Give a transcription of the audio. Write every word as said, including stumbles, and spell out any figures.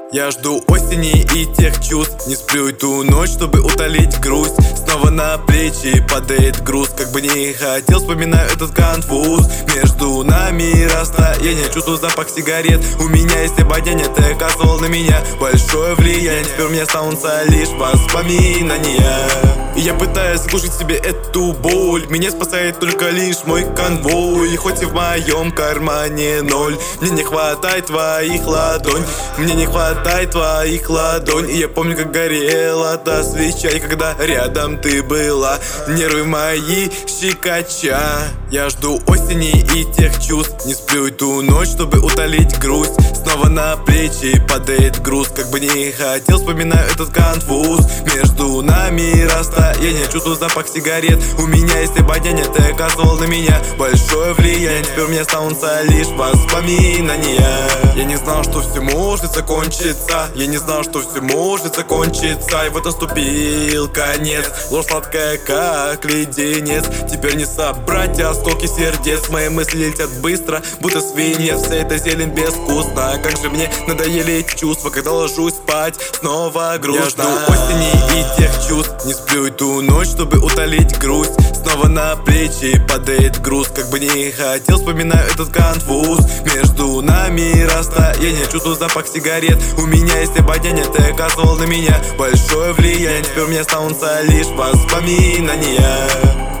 Я жду осени и тех чувств. Не сплю эту ночь, чтобы утолить грусть. Снова на плечи падает груз. Как бы не хотел, вспоминаю этот конфуз. Между нами расстояние, чувствую запах сигарет. У меня есть обоняние, ты оказывал на меня большое влияние. Теперь у меня останутся лишь воспоминания. И я пытаюсь заглушить себе эту боль. Меня спасает только лишь мой конвой. И хоть и в моем кармане ноль, мне не хватает твоих ладонь. Мне не хватает твоих ладонь. И я помню, как горела та свеча, и когда рядом ты была, нервы мои щекоча. Я жду осени и тех чувств. Не сплю эту ночь, чтобы утолить грусть. Снова на плечи падает груз. Как бы не хотел, вспоминаю этот конфуз. Между нами расстояние, чувствую запах сигарет. У меня есть обоняние, ты оказывал на меня большое влияние. Теперь у меня останутся лишь воспоминания. Я не знал, что все может закончиться. Я не знал, что все может закончиться. И вот наступил конец. Ложь сладкая, как леденец. Теперь не собрать осколки сердец. Мои мысли летят быстро, будто свинья. Вся эта зелень безвкусна. Как же мне надоели эти чувства. Когда ложусь спать, снова грустно. Я жду осени и тех чувств. Не сплю эту ночь, чтобы утолить грусть. Снова на плечи падает груз. Как бы не хотел, вспоминаю этот конфуз. Между нами расстояние, чувствую запах сигарет. У меня есть обоняние, ты оказывал на меня большое влияние. Теперь у меня останутся лишь воспоминания.